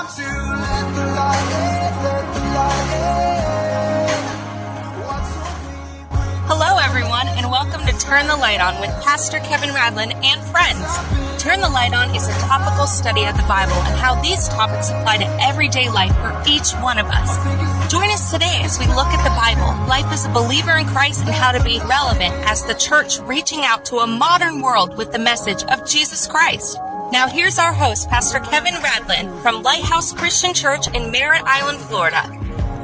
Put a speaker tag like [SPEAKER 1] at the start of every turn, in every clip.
[SPEAKER 1] to let the light in, let the light in.
[SPEAKER 2] Hello, everyone, and welcome to Turn the Light On with Pastor Kevin Radlin and friends. Turn the Light On is a topical study of the Bible and how these topics apply to everyday life for each one of us. Join us today as we look at the Bible, life as a believer in Christ, and how to be relevant as the church reaching out to a modern world with the message of Jesus Christ. Now here's our host, Pastor Kevin Radlin from Lighthouse Christian Church in Merritt Island, Florida.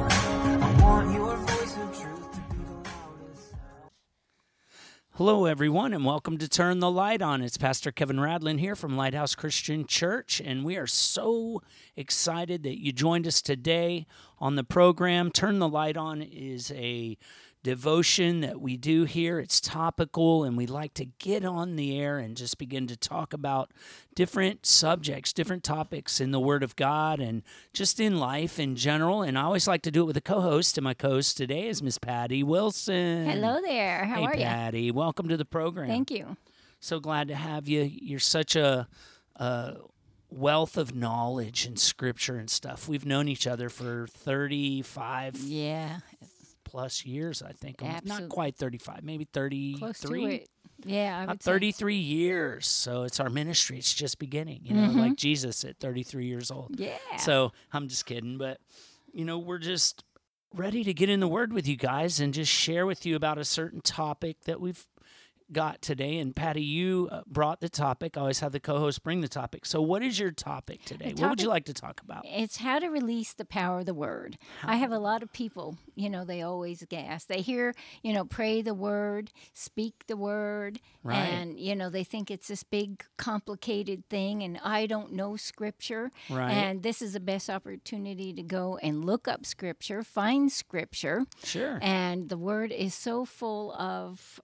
[SPEAKER 3] Hello, everyone, and welcome to Turn the Light On. It's Pastor Kevin Radlin here from Lighthouse Christian Church, and we are so excited that you joined us today on the program. Turn the Light On is a devotion that we do here. It's topical, and we like to get on the air and just begin to talk about different subjects, different topics in the Word of God and just in life in general. And I always like to do it with a co-host, and my co-host today is Miss Patty Wilson.
[SPEAKER 4] Hello there. How are you?
[SPEAKER 3] Hey, Patty. Welcome to the program.
[SPEAKER 4] Thank you.
[SPEAKER 3] So glad to have you. You're such a wealth of knowledge and Scripture and stuff. We've known each other for 35 plus years, I think.
[SPEAKER 4] Absolutely.
[SPEAKER 3] Not quite 35, maybe 33.
[SPEAKER 4] Close to it. Yeah, I would
[SPEAKER 3] 33 years. So it's our ministry. It's just beginning, like Jesus at 33 years old.
[SPEAKER 4] Yeah.
[SPEAKER 3] So I'm just kidding. But, we're just ready to get in the Word with you guys and just share with you about a certain topic that we've got today. And Patty, you brought the topic. I always have the co-host bring the topic. So what is your topic today? What would you like to talk about?
[SPEAKER 4] It's how to release the power of the Word. I have a lot of people, they always gas. They hear, pray the Word, speak the Word,
[SPEAKER 3] right.
[SPEAKER 4] And, they think it's this big, complicated thing, and I don't know Scripture.
[SPEAKER 3] Right.
[SPEAKER 4] And this is the best opportunity to go and look up Scripture, find Scripture.
[SPEAKER 3] Sure.
[SPEAKER 4] And the Word is so full of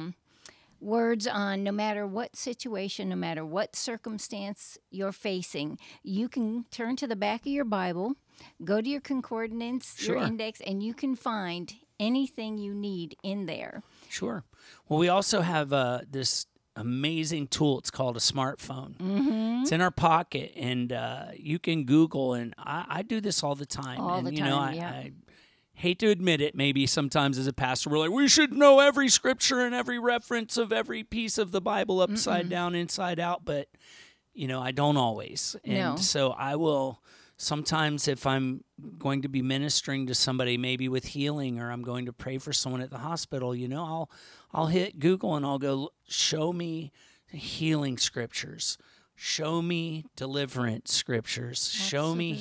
[SPEAKER 4] words on no matter what situation, no matter what circumstance you're facing. You can turn to the back of your Bible, go to your concordance,
[SPEAKER 3] Sure.
[SPEAKER 4] your index, and you can find anything you need in there.
[SPEAKER 3] Sure. Well, we also have this amazing tool. It's called a smartphone.
[SPEAKER 4] Mm-hmm.
[SPEAKER 3] It's in our pocket, and you can Google, and I do this all the time. I hate to admit it, maybe sometimes as a pastor, we're like, we should know every scripture and every reference of every piece of the Bible upside down, inside out, but, I don't always. And so I will sometimes, if I'm going to be ministering to somebody, maybe with healing, or I'm going to pray for someone at the hospital, I'll hit Google and I'll go, show me healing scriptures. Show me deliverance scriptures. Show me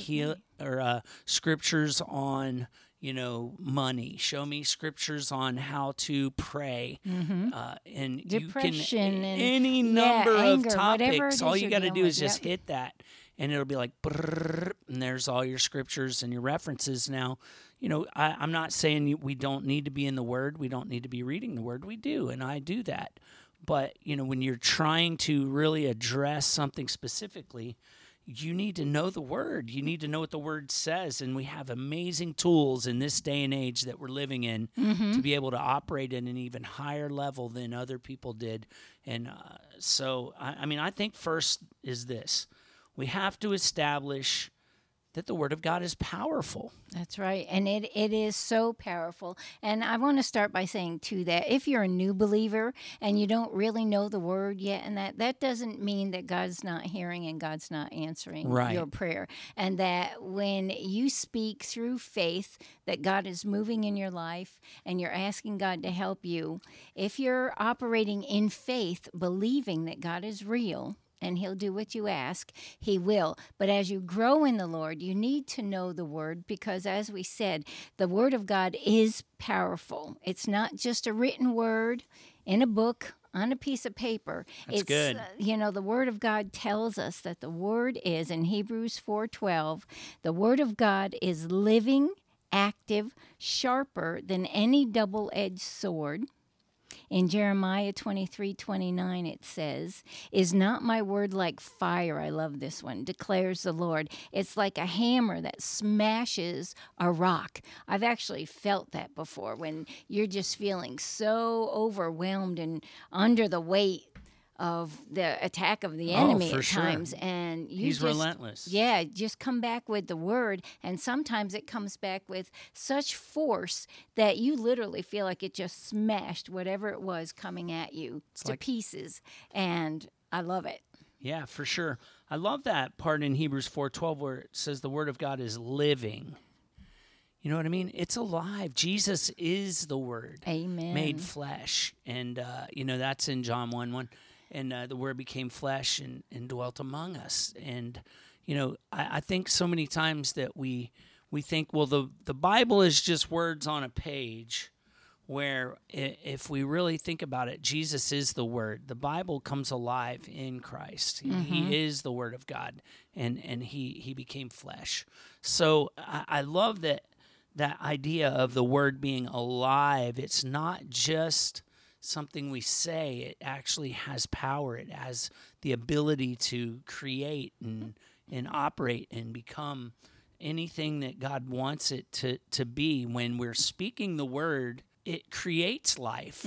[SPEAKER 3] scriptures on money. Show me scriptures on how to pray. And
[SPEAKER 4] Depression,
[SPEAKER 3] you can,
[SPEAKER 4] and
[SPEAKER 3] any number
[SPEAKER 4] anger,
[SPEAKER 3] of topics. All you got to do is just hit that, and it'll be like, and there's all your scriptures and your references. Now, I'm not saying we don't need to be in the Word. We don't need to be reading the Word. We do, and I do that. But, when you're trying to really address something specifically, you need to know the Word. You need to know what the Word says. And we have amazing tools in this day and age that we're living in to be able to operate at an even higher level than other people did. And so, I think first is this. We have to establish that the Word of God is powerful.
[SPEAKER 4] That's right. And it is so powerful. And I want to start by saying, too, that if you're a new believer and you don't really know the Word yet, and that doesn't mean that God's not hearing and God's not answering your prayer. And that when you speak through faith that God is moving in your life and you're asking God to help you, if you're operating in faith, believing that God is real, and He'll do what you ask, He will. But as you grow in the Lord, you need to know the Word because, as we said, the Word of God is powerful. It's not just a written word in a book on a piece of paper.
[SPEAKER 3] That's good.
[SPEAKER 4] The Word of God tells us that the Word is, in Hebrews 4:12, the Word of God is living, active, sharper than any double-edged sword. In Jeremiah 23:29, it says, "Is not my word like fire?" I love this one, declares the Lord. It's like a hammer that smashes a rock. I've actually felt that before when you're just feeling so overwhelmed and under the weight the attack of the enemy
[SPEAKER 3] for
[SPEAKER 4] at
[SPEAKER 3] sure.
[SPEAKER 4] times, and
[SPEAKER 3] He's relentless.
[SPEAKER 4] Yeah, just come back with the word, and sometimes it comes back with such force that you literally feel like it just smashed whatever it was coming at you to pieces, and I love it.
[SPEAKER 3] Yeah, for sure. I love that part in Hebrews 4:12 where it says the word of God is living. You know what I mean? It's alive. Jesus is the Word.
[SPEAKER 4] Amen.
[SPEAKER 3] Made flesh. And, that's in John 1:1. And the Word became flesh and dwelt among us. And, I think so many times that we think, well, the Bible is just words on a page, where if we really think about it, Jesus is the Word. The Bible comes alive in Christ.
[SPEAKER 4] Mm-hmm.
[SPEAKER 3] He is the Word of God, and he became flesh. So I love that idea of the Word being alive. It's not just something we say. It actually has power. It has the ability to create and operate and become anything that God wants it to be. When we're speaking the Word, it creates life,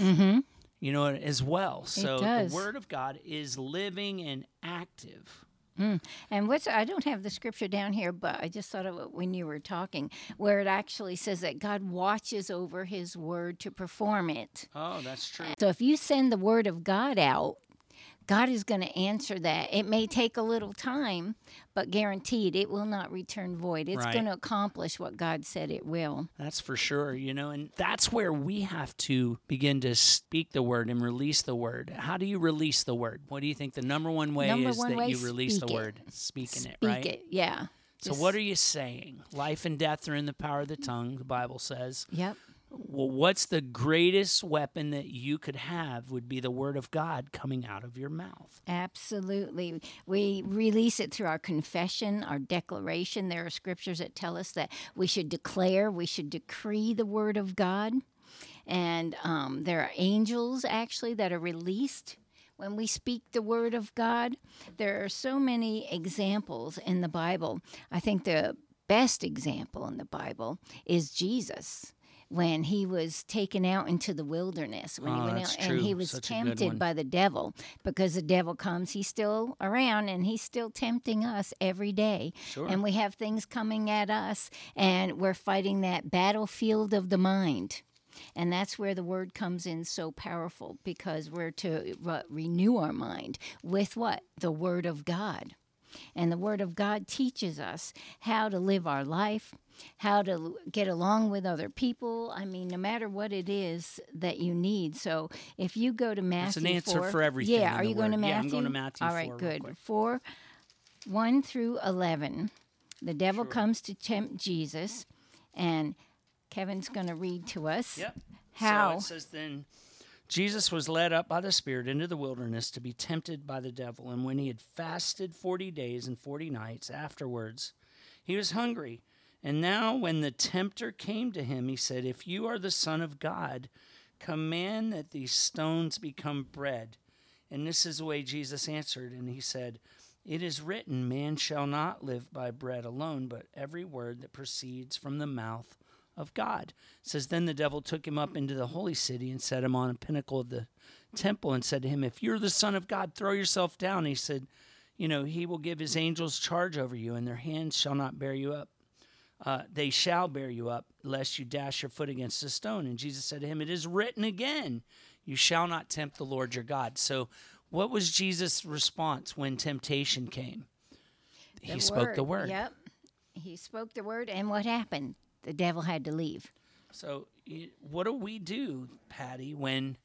[SPEAKER 3] as well. So the Word of God is living and active.
[SPEAKER 4] And I don't have the scripture down here, but I just thought of it when you were talking, where it actually says that God watches over his word to perform it.
[SPEAKER 3] Oh, that's true.
[SPEAKER 4] So if you send the word of God out, God is going to answer that. It may take a little time, but guaranteed it will not return void. It's going to accomplish what God said it will.
[SPEAKER 3] That's for sure, and that's where we have to begin to speak the word and release the word. How do you release the word? What do you think the number one way is that you release the word? Speaking it, right?
[SPEAKER 4] Speak it, yeah.
[SPEAKER 3] So what are you saying? Life and death are in the power of the tongue, the Bible says.
[SPEAKER 4] Yep.
[SPEAKER 3] Well, what's the greatest weapon that you could have would be the word of God coming out of your mouth.
[SPEAKER 4] Absolutely. We release it through our confession, our declaration. There are scriptures that tell us that we should declare, we should decree the word of God. And there are angels, actually, that are released when we speak the word of God. There are so many examples in the Bible. I think the best example in the Bible is Jesus. When he was taken out into the wilderness, when he went out and he was tempted by the devil, because the devil comes, he's still around and he's still tempting us every day.
[SPEAKER 3] Sure.
[SPEAKER 4] And we have things coming at us, and we're fighting that battlefield of the mind. And that's where the word comes in so powerful, because we're to renew our mind with what? The word of God. And the word of God teaches us how to live our life, how to get along with other people. I mean, no matter what it is that you need. So if you go to Matthew 4.
[SPEAKER 3] It's an answer for everything.
[SPEAKER 4] Yeah, are you going to Matthew?
[SPEAKER 3] Yeah, I'm going to Matthew 4.
[SPEAKER 4] All right, good. 4, 1 through 11. The devil comes to tempt Jesus, and Kevin's going to read to us how.
[SPEAKER 3] So it says then, Jesus was led up by the Spirit into the wilderness to be tempted by the devil. And when he had fasted 40 days and 40 nights afterwards, he was hungry. And now when the tempter came to him, he said, "If you are the Son of God, command that these stones become bread." And this is the way Jesus answered. And he said, "It is written, man shall not live by bread alone, but every word that proceeds from the mouth of God." It says, then the devil took him up into the holy city and set him on a pinnacle of the temple and said to him, "If you're the Son of God, throw yourself down." He said, he will give his angels charge over you, and their hands shall not bear you up. They shall bear you up, lest you dash your foot against a stone. And Jesus said to him, "It is written again, you shall not tempt the Lord your God." So what was Jesus' response when temptation came? He spoke the word.
[SPEAKER 4] Yep. He spoke the word, and what happened? The devil had to leave.
[SPEAKER 3] So what do we do, Patty, when,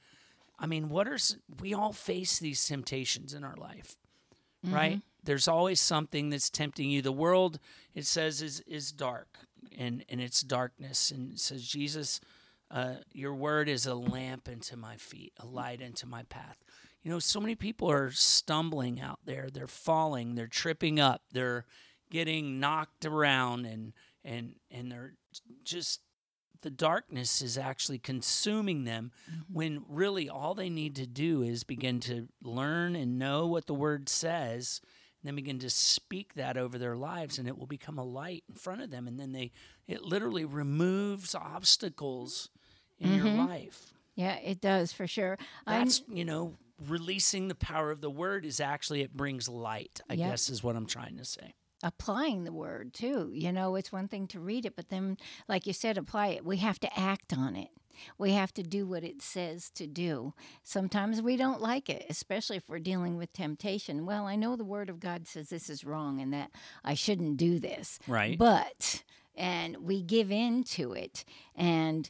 [SPEAKER 3] we all face these temptations in our life, right? There's always something that's tempting you. The world, it says, is dark, and it's darkness. And it says, Jesus, your word is a lamp unto my feet, a light unto my path. So many people are stumbling out there. They're falling. They're tripping up. They're getting knocked around, and they're just, the darkness is actually consuming them, when really all they need to do is begin to learn and know what the word says, and then begin to speak that over their lives, and it will become a light in front of them. And then it literally removes obstacles in your life.
[SPEAKER 4] Yeah, it does, for sure.
[SPEAKER 3] That's, releasing the power of the word is actually, it brings light, I
[SPEAKER 4] Yep.
[SPEAKER 3] guess is what I'm trying to say.
[SPEAKER 4] Applying the word too. It's one thing to read it, but then, like you said, apply it. We have to act on it. We have to do what it says to do. Sometimes we don't like it, especially if we're dealing with temptation. Well, I know the word of God says this is wrong and that I shouldn't do this.
[SPEAKER 3] Right.
[SPEAKER 4] And we give in to it. And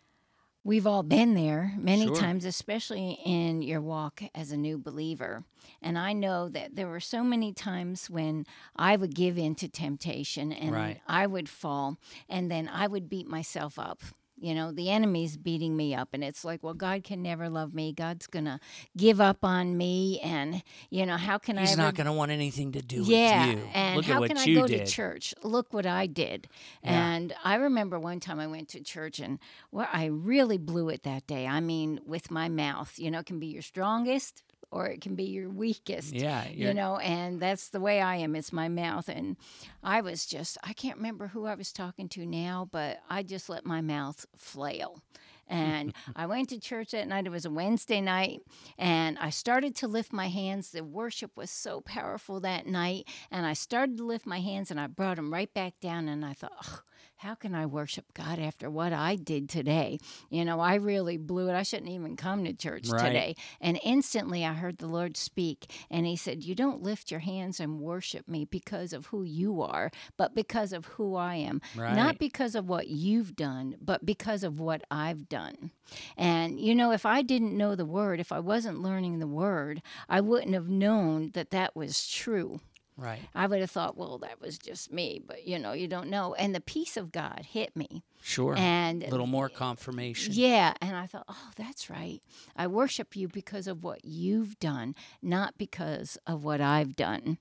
[SPEAKER 4] we've all been there many
[SPEAKER 3] Sure.
[SPEAKER 4] times, especially in your walk as a new believer. And I know that there were so many times when I would give in to temptation and
[SPEAKER 3] Right.
[SPEAKER 4] I would fall, and then I would beat myself up. The enemy's beating me up, and it's like, well, God can never love me. God's going to give up on me, and, how can I
[SPEAKER 3] He's
[SPEAKER 4] ever...
[SPEAKER 3] not going to want anything to do
[SPEAKER 4] Yeah,
[SPEAKER 3] with you.
[SPEAKER 4] and
[SPEAKER 3] Look
[SPEAKER 4] how
[SPEAKER 3] at what
[SPEAKER 4] can I
[SPEAKER 3] you
[SPEAKER 4] go
[SPEAKER 3] did.
[SPEAKER 4] to church? Look what I did.
[SPEAKER 3] Yeah.
[SPEAKER 4] And I remember one time I went to church, and I really blew it that day. I mean, with my mouth. It can be your strongest or it can be your weakest.
[SPEAKER 3] Yeah,
[SPEAKER 4] And that's the way I am. It's my mouth. And I can't remember who I was talking to now, but I just let my mouth flail. And I went to church that night. It was a Wednesday night. And I started to lift my hands. The worship was so powerful that night. And I started to lift my hands and I brought them right back down. And I thought, how can I worship God after what I did today? I really blew it. I shouldn't even come to church
[SPEAKER 3] Right.
[SPEAKER 4] today. And instantly I heard the Lord speak. And he said, you don't lift your hands and worship me because of who you are, but because of who I am.
[SPEAKER 3] Right.
[SPEAKER 4] Not because of what you've done, but because of what I've done. And, if I didn't know the word, if I wasn't learning the word, I wouldn't have known that that was true.
[SPEAKER 3] Right.
[SPEAKER 4] I would have thought, well, that was just me, but you don't know. And the peace of God hit me.
[SPEAKER 3] Sure.
[SPEAKER 4] And
[SPEAKER 3] a little more confirmation.
[SPEAKER 4] yeah, and I thought, oh, that's right. I worship you because of what you've done, not because of what I've done.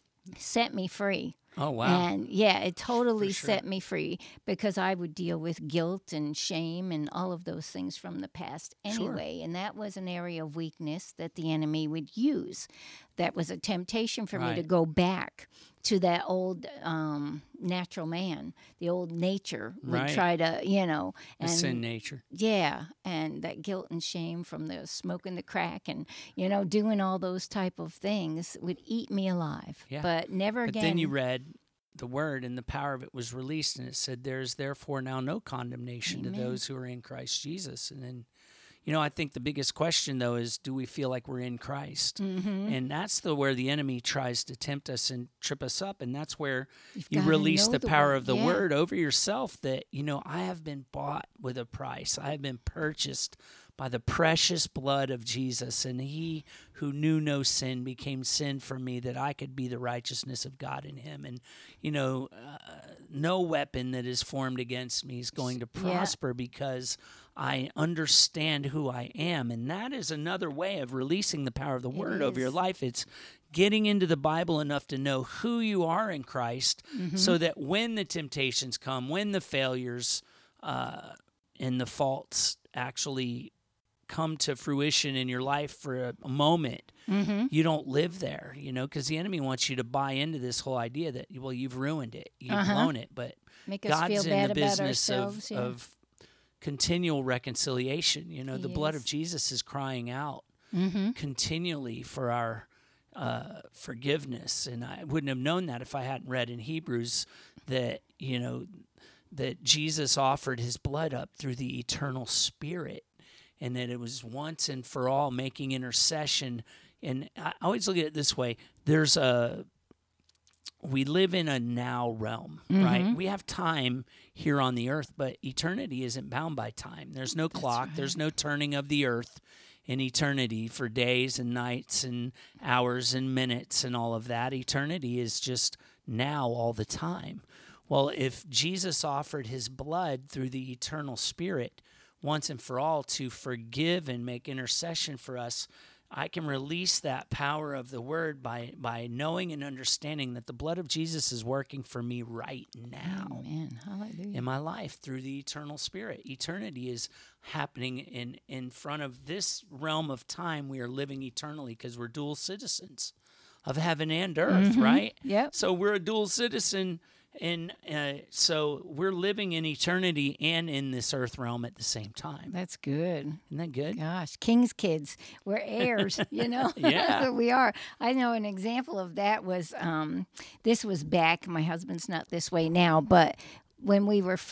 [SPEAKER 4] Set me free.
[SPEAKER 3] Oh, wow.
[SPEAKER 4] And yeah, it totally
[SPEAKER 3] For sure.
[SPEAKER 4] set me free because I would deal with guilt and shame and all of those things from the past anyway. And that was an area of weakness that the enemy would use. That was a temptation for me to
[SPEAKER 3] Right.
[SPEAKER 4] go back to that old natural man, the old nature would
[SPEAKER 3] Right.
[SPEAKER 4] try to,
[SPEAKER 3] The
[SPEAKER 4] and
[SPEAKER 3] sin nature.
[SPEAKER 4] yeah, and that guilt and shame from the smoking the crack and doing all those type of things would eat me alive.
[SPEAKER 3] Yeah.
[SPEAKER 4] But never
[SPEAKER 3] But
[SPEAKER 4] again.
[SPEAKER 3] then you read the word and the power of it was released, and it said, there's therefore now no condemnation to
[SPEAKER 4] Amen.
[SPEAKER 3] those who are in Christ Jesus. And then, I think the biggest question, though, is do we feel like we're in Christ?
[SPEAKER 4] Mm-hmm.
[SPEAKER 3] And that's where the enemy tries to tempt us and trip us up. And that's where
[SPEAKER 4] You've
[SPEAKER 3] you
[SPEAKER 4] gotta
[SPEAKER 3] release
[SPEAKER 4] know
[SPEAKER 3] the power
[SPEAKER 4] word.
[SPEAKER 3] of the
[SPEAKER 4] Yeah.
[SPEAKER 3] word over yourself that, I have been bought with a price. I have been purchased by the precious blood of Jesus. And he who knew no sin became sin for me that I could be the righteousness of God in him. And, no weapon that is formed against me is going to prosper because I understand who I am. And that is another way of releasing the power of the word over your
[SPEAKER 4] is.
[SPEAKER 3] life. It's getting into the Bible enough to know who you are in Christ so that when the temptations come, when the failures and the faults actually come to fruition in your life for a moment, you don't live there, because the enemy wants you to buy into this whole idea that, well, you've ruined it, you've blown it. But
[SPEAKER 4] Make us
[SPEAKER 3] God's
[SPEAKER 4] feel
[SPEAKER 3] in
[SPEAKER 4] bad
[SPEAKER 3] the
[SPEAKER 4] about
[SPEAKER 3] business
[SPEAKER 4] ourselves. Yeah.
[SPEAKER 3] of continual reconciliation. The blood of
[SPEAKER 4] is.
[SPEAKER 3] Jesus is crying out
[SPEAKER 4] Mm-hmm.
[SPEAKER 3] continually for our forgiveness. And I wouldn't have known that if I hadn't read in Hebrews that, that Jesus offered his blood up through the eternal Spirit, and that it was once and for all making intercession. And I always look at it this way. We live in a now realm, right? We have time here on the earth, but eternity isn't bound by time. There's no clock.
[SPEAKER 4] right.
[SPEAKER 3] There's no turning of the earth in eternity for days and nights and hours and minutes and all of that. Eternity is just now all the time. Well, if Jesus offered his blood through the eternal Spirit once and for all to forgive and make intercession for us, I can release that power of the word by knowing and understanding that the blood of Jesus is working for me right now
[SPEAKER 4] Amen. Hallelujah.
[SPEAKER 3] in my life through the eternal Spirit. Eternity is happening in front of this realm of time. We are living eternally because we're dual citizens of heaven and earth, right?
[SPEAKER 4] Yep.
[SPEAKER 3] So we're a dual citizen, And so we're living in eternity and in this earth realm at the same time.
[SPEAKER 4] That's good.
[SPEAKER 3] Isn't that good?
[SPEAKER 4] Gosh, king's kids. We're heirs, you know?
[SPEAKER 3] Yeah.
[SPEAKER 4] That's what we are. I know an example of that was, this was back, my husband's not this way now, but when we were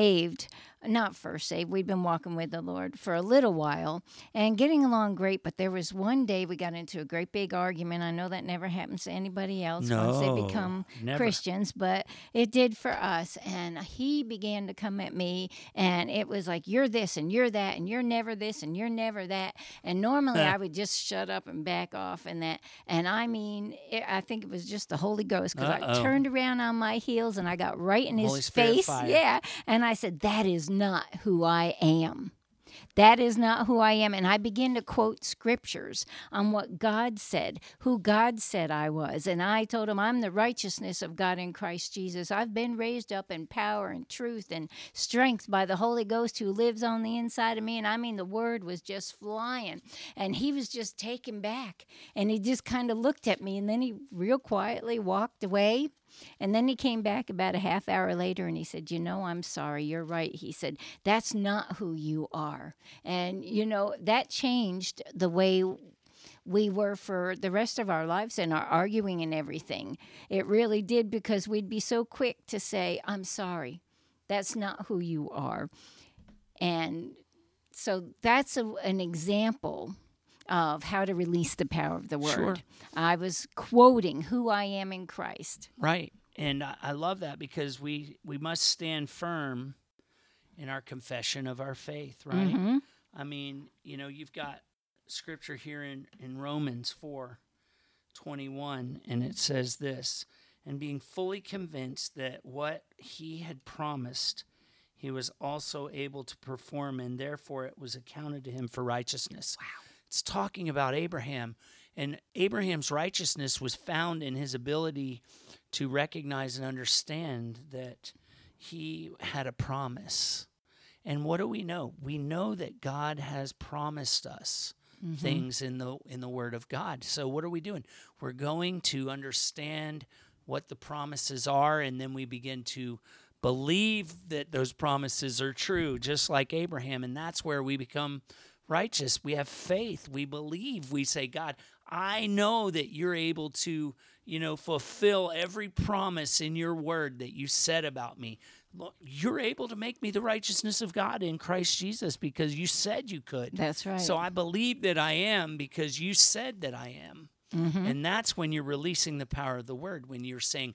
[SPEAKER 4] not first saved, we'd been walking with the Lord for a little while and getting along great, but there was one day we got into a great big argument. I know that never happens to anybody else once they become
[SPEAKER 3] never.
[SPEAKER 4] Christians, but it did for us. And he began to come at me, and it was like, you're this and you're that, and you're never this and you're never that. And normally I would just shut up and back off and that. And I mean, I think it was just the Holy Ghost, because I turned around on my heels and I got right in
[SPEAKER 3] Holy
[SPEAKER 4] his
[SPEAKER 3] Spirit
[SPEAKER 4] face.
[SPEAKER 3] fire.
[SPEAKER 4] Yeah. And I said, that is not who I am. That is not who I am. And I began to quote scriptures on what God said, who God said I was. And I told him, I'm the righteousness of God in Christ Jesus. I've been raised up in power and truth and strength by the Holy Ghost who lives on the inside of me. And I mean, the word was just flying. And he was just taken back. And he just kind of looked at me. And then he real quietly walked away. And then he came back about a half hour later and he said, I'm sorry, you're right. He said, that's not who you are. And, that changed the way we were for the rest of our lives and our arguing and everything. It really did, because we'd be so quick to say, I'm sorry, that's not who you are. And so that's an example of how to release the power of the word.
[SPEAKER 3] Sure.
[SPEAKER 4] I was quoting who I am in Christ.
[SPEAKER 3] Right. And I love that, because we must stand firm in our confession of our faith, right?
[SPEAKER 4] Mm-hmm.
[SPEAKER 3] I mean, you've got scripture here in Romans 4:21, and it says this, and being fully convinced that what he had promised, he was also able to perform, and therefore it was accounted to him for righteousness. Wow. It's talking about Abraham, and Abraham's righteousness was found in his ability to recognize and understand that he had a promise. And what do we know? We know that God has promised us things in the Word of God. So what are we doing? We're going to understand what the promises are, and then we begin to believe that those promises are true, just like Abraham, and that's where we become righteous. We have faith. We believe. We say, God, I know that you're able to, fulfill every promise in your word that you said about me. You're able to make me the righteousness of God in Christ Jesus, because you said you could.
[SPEAKER 4] That's right.
[SPEAKER 3] So I believe that I am, because you said that I am. Mm-hmm. And that's when you're releasing the power of the word, when you're saying,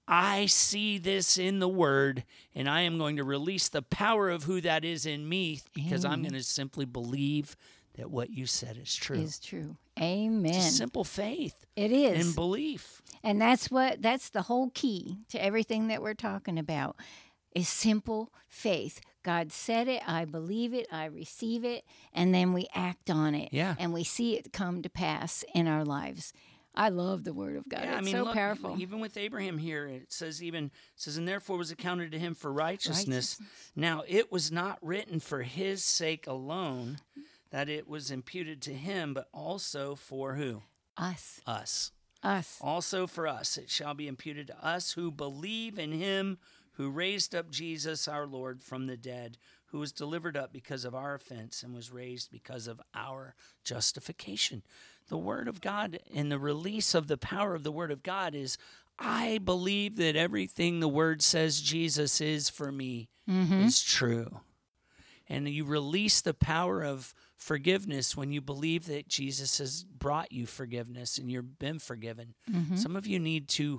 [SPEAKER 3] I see this in the word, and I am going to release the power of who that is in me, because I'm going to simply believe that what you said is true.
[SPEAKER 4] Is true. Amen.
[SPEAKER 3] It's simple faith.
[SPEAKER 4] It is.
[SPEAKER 3] And belief.
[SPEAKER 4] And that's the whole key to everything that we're talking about, is simple faith. God said it, I believe it, I receive it, and then we act on it.
[SPEAKER 3] Yeah.
[SPEAKER 4] And we see it come to pass in our lives. I love the word of God.
[SPEAKER 3] Yeah,
[SPEAKER 4] It's
[SPEAKER 3] look,
[SPEAKER 4] powerful.
[SPEAKER 3] Even with Abraham here, it says, and therefore was accounted to him for righteousness. Now, it was not written for his sake alone that it was imputed to him, but also for who?
[SPEAKER 4] Us.
[SPEAKER 3] Us.
[SPEAKER 4] Us.
[SPEAKER 3] Also for us. It shall be imputed to us who believe in him who raised up Jesus our Lord from the dead, who was delivered up because of our offense and was raised because of our justification. The Word of God and the release of the power of the Word of God is, I believe that everything the Word says Jesus is for me is true. And you release the power of forgiveness when you believe that Jesus has brought you forgiveness and you've been forgiven. Some of you need to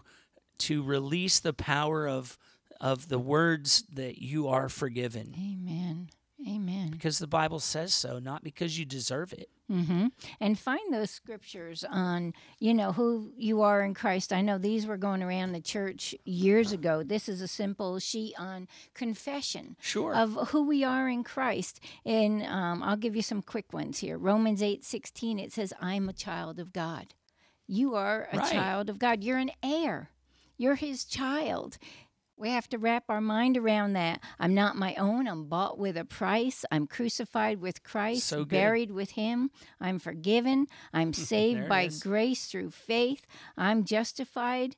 [SPEAKER 3] release the power of the words that you are forgiven.
[SPEAKER 4] Amen. Amen.
[SPEAKER 3] Because the Bible says so, not because you deserve it.
[SPEAKER 4] Mm-hmm. And find those scriptures on, who you are in Christ. I know these were going around the church years ago. This is a simple sheet on confession of who we are in Christ. And I'll give you some quick ones here. Romans 8:16, it says, I'm a child of God. You are a child of God. You're an heir. You're his child. We have to wrap our mind around that. I'm not my own. I'm bought with a price. I'm crucified with Christ, buried with him. I'm forgiven. I'm saved by grace through faith. I'm justified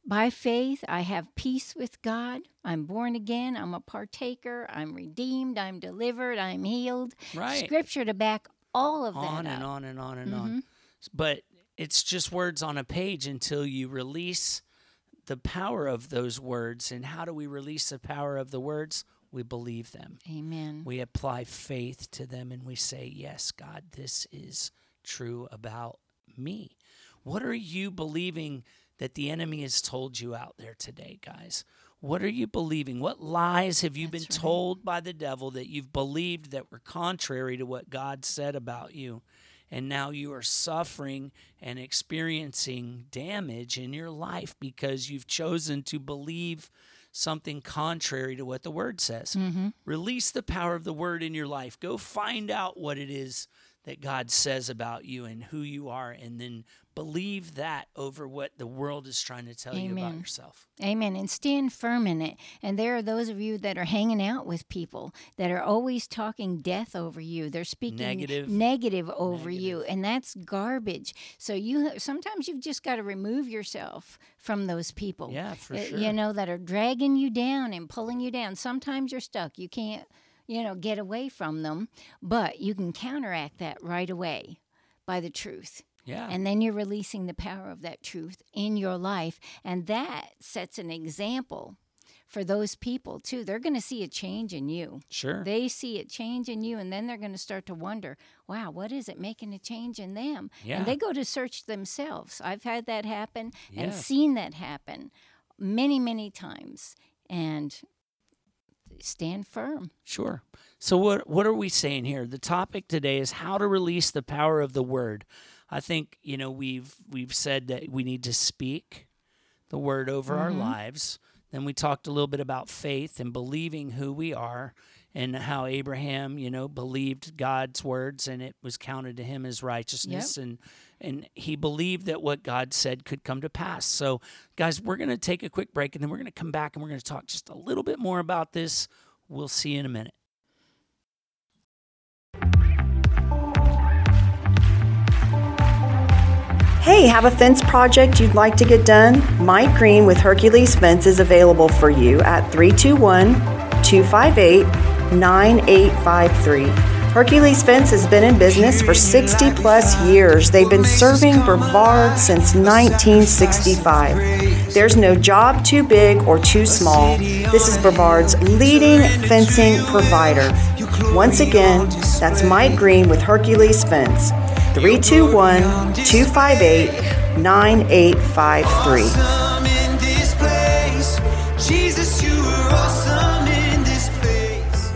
[SPEAKER 4] by faith, I have peace with God. I'm born again. I'm a partaker. I'm redeemed. I'm delivered. I'm healed.
[SPEAKER 3] Right.
[SPEAKER 4] Scripture to back all of that
[SPEAKER 3] On
[SPEAKER 4] up.
[SPEAKER 3] and on and on and on. But it's just words on a page until you release the power of those words. And how do we release the power of the words? We believe them.
[SPEAKER 4] Amen.
[SPEAKER 3] We apply faith to them and we say, yes, God, this is true about me. What are you believing that the enemy has told you out there today, guys? What are you believing? What lies have you been told by the devil that you've believed that were contrary to what God said about you? And now you are suffering and experiencing damage in your life because you've chosen to believe something contrary to what the Word says. Release the power of the Word in your life. Go find out what it is that God says about you and who you are, and then believe that over what the world is trying to tell you about yourself.
[SPEAKER 4] Amen. And stand firm in it. And there are those of you that are hanging out with people that are always talking death over you. They're speaking negative over you, and that's garbage. So sometimes you've just got to remove yourself from those people.
[SPEAKER 3] Yeah, for sure.
[SPEAKER 4] That are dragging you down and pulling you down. Sometimes you're stuck. You can't get away from them, but you can counteract that right away by the truth.
[SPEAKER 3] Yeah.
[SPEAKER 4] And then you're releasing the power of that truth in your life, and that sets an example for those people too. They're going to see a change in you.
[SPEAKER 3] Sure.
[SPEAKER 4] They see a change in you, and then they're going to start to wonder, wow, what is it making a change in them?
[SPEAKER 3] Yeah.
[SPEAKER 4] And they go to search themselves. I've had that happen and
[SPEAKER 3] Yeah.
[SPEAKER 4] seen that happen many, many times. And stand firm.
[SPEAKER 3] Sure. So what are we saying here? The topic today is how to release the power of the Word. I think, we've said that we need to speak the Word over our lives. Then we talked a little bit about faith and believing who we are and how Abraham, believed God's words and it was counted to him as righteousness.
[SPEAKER 4] Yep.
[SPEAKER 3] And he believed that what God said could come to pass. So, guys, we're going to take a quick break and then we're going to come back and we're going to talk just a little bit more about this. We'll see you in a minute.
[SPEAKER 5] Hey, have a fence project you'd like to get done? Mike Green with Hercules Fence is available for you at 321-258-9853. Hercules Fence has been in business for 60 plus years. They've been serving Brevard since 1965. There's no job too big or too small. This is Brevard's leading fencing provider. Once again, that's Mike Green with Hercules Fence. 321-258-9853.
[SPEAKER 1] Awesome in this place. Jesus, you are awesome in this place.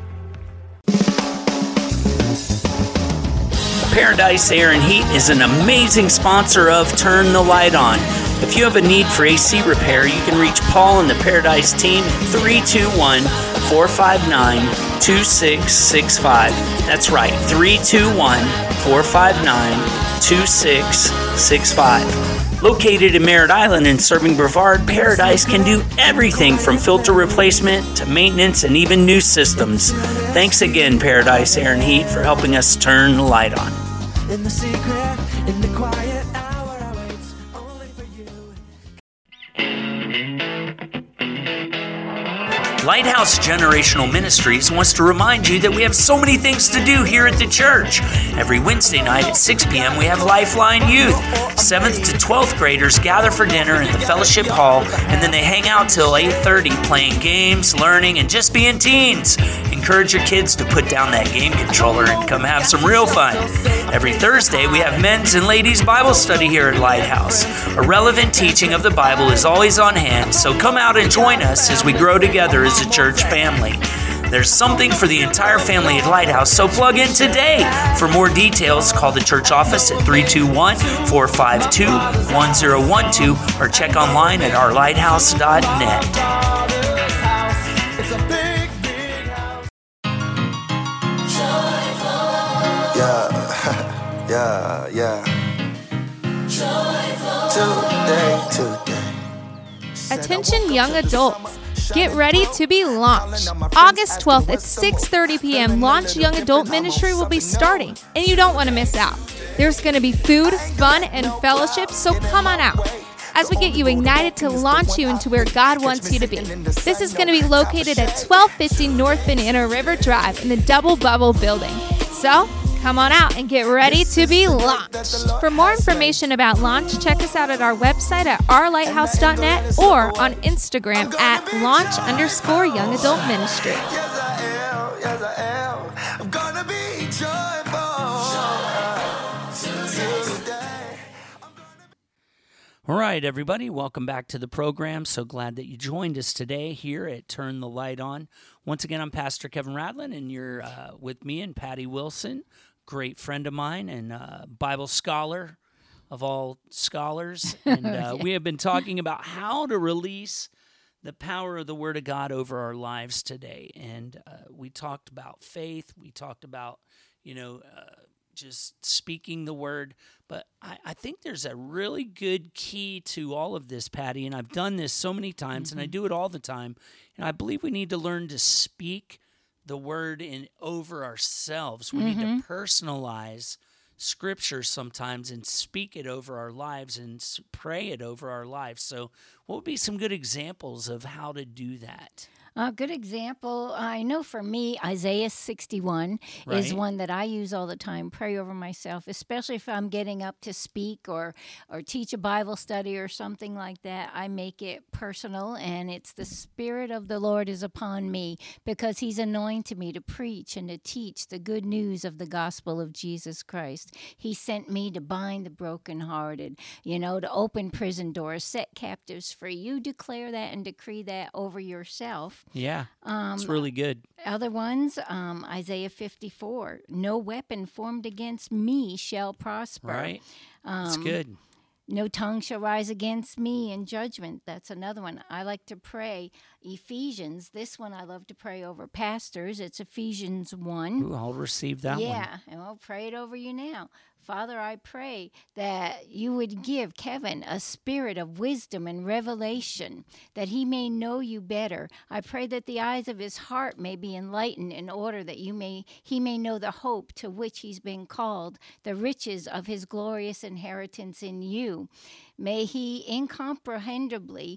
[SPEAKER 3] Paradise Air and Heat is an amazing sponsor of Turn the Light On. If you have a need for AC repair, you can reach Paul and the Paradise team at 321-459-2665. That's right, 321-459-2665. Located in Merritt Island and serving Brevard, Paradise can do everything from filter replacement to maintenance and even new systems. Thanks again, Paradise Air and Heat, for helping us turn the light on.
[SPEAKER 1] In the secret, in the quiet hour, I wait only for you.
[SPEAKER 3] Lighthouse Generational Ministries wants to remind you that we have so many things to do here at the church. Every Wednesday night at 6 p.m. we have Lifeline Youth. 7th to 12th graders gather for dinner in the fellowship hall, and then they hang out till 8:30 playing games, learning, and just being teens. Encourage your kids to put down that game controller and come have some real fun. Every Thursday we have men's and ladies Bible study here at Lighthouse. A relevant teaching of the Bible is always on hand, so come out and join us as we grow together as a church family. There's something for the entire family at Lighthouse, so plug in today. For more details, call the church office at 321-452-1012 or check online at ourlighthouse.net.
[SPEAKER 1] It's a big, big house.
[SPEAKER 6] Yeah. Today.
[SPEAKER 7] Attention young adults. Get ready to be launched. August 12th at 6:30 p.m. Launch Young Adult Ministry will be starting, and you don't want to miss out. There's going to be food, fun, and fellowship, so come on out. as we get you ignited to launch you into where God wants you to be. This is going to be located at 1250 North Banana River Drive in the Double Bubble building. So, come on out and get ready to be launched. For more information about Launch, check us out at our website at ourlighthouse.net or on Instagram at launch_young adult ministry.
[SPEAKER 1] Yes, I am. I'm gonna be joyful today.
[SPEAKER 3] All right, everybody, welcome back to the program. So glad that you joined us today here at Turn the Light On. Once again, I'm Pastor Kevin Radlin, and you're with me and Patty Wilson, great friend of mine and Bible scholar of all scholars. And we have been talking about how to release the power of the Word of God over our lives today. And we talked about faith. We talked about, just speaking the Word. But I think there's a really good key to all of this, Patty, and I've done this so many times, and I do it all the time. And I believe we need to learn to speak the Word over ourselves. We need to personalize Scripture sometimes and speak it over our lives and pray it over our lives. So what would be some good examples of how to do that?
[SPEAKER 4] A good example, I know for me, Isaiah 61 is one that I use all the time, pray over myself, especially if I'm getting up to speak or teach a Bible study or something like that. I make it personal, and it's the Spirit of the Lord is upon me because He's anointed me to preach and to teach the good news of the gospel of Jesus Christ. He sent me to bind the brokenhearted, to open prison doors, set captives free. You declare that and decree that over yourself.
[SPEAKER 3] Yeah, it's really good.
[SPEAKER 4] Other ones, Isaiah 54, no weapon formed against me shall prosper.
[SPEAKER 3] Right, that's good.
[SPEAKER 4] No tongue shall rise against me in judgment. That's another one. I like to pray Ephesians. This one I love to pray over pastors. It's Ephesians 1.
[SPEAKER 3] Ooh, I'll receive that one.
[SPEAKER 4] Yeah, and I'll pray it over you now. Father, I pray that you would give Kevin a spirit of wisdom and revelation, that he may know you better. I pray that the eyes of his heart may be enlightened in order that he may know the hope to which he's been called, the riches of his glorious inheritance in you. May he incomprehendibly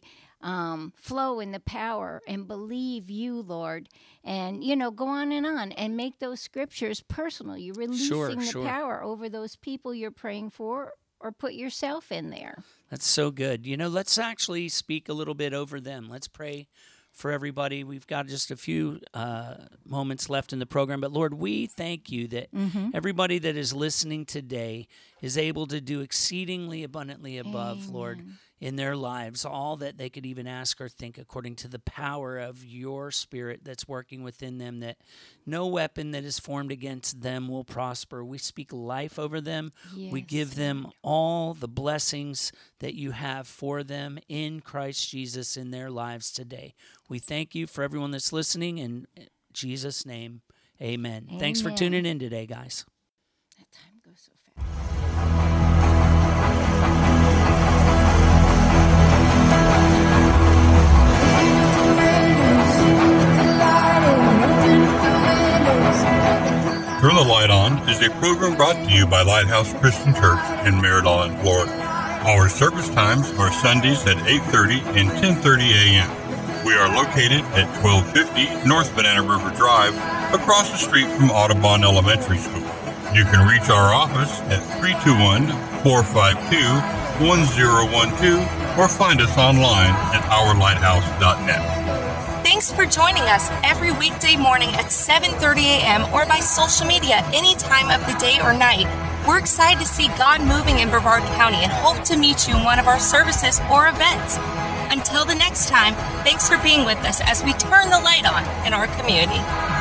[SPEAKER 4] flow in the power and believe you, Lord, and, go on and make those scriptures personal. You're releasing the power over those people you're praying for, or put yourself in there. That's
[SPEAKER 3] so good. Let's actually speak a little bit over them. Let's pray for everybody. We've got just a few moments left in the program, but Lord, we thank you that everybody that is listening today is able to do exceedingly abundantly above, Lord, in their lives, all that they could even ask or think according to the power of your Spirit that's working within them, that no weapon that is formed against them will prosper. We speak life over them. Yes. We give them all the blessings that you have for them in Christ Jesus in their lives today. We thank you for everyone that's listening. In Jesus' name, amen. Thanks for tuning in today, guys.
[SPEAKER 4] That time goes so fast.
[SPEAKER 8] Turn the Light On is a program brought to you by Lighthouse Christian Church in Merritt, Florida. Our service times are Sundays at 8:30 and 10:30 a.m. We are located at 1250 North Banana River Drive, across the street from Audubon Elementary School. You can reach our office at 321-452-1012 or find us online at ourlighthouse.net.
[SPEAKER 2] Thanks for joining us every weekday morning at 7:30 a.m. or by social media any time of the day or night. We're excited to see God moving in Brevard County and hope to meet you in one of our services or events. Until the next time, thanks for being with us as we turn the light on in our community.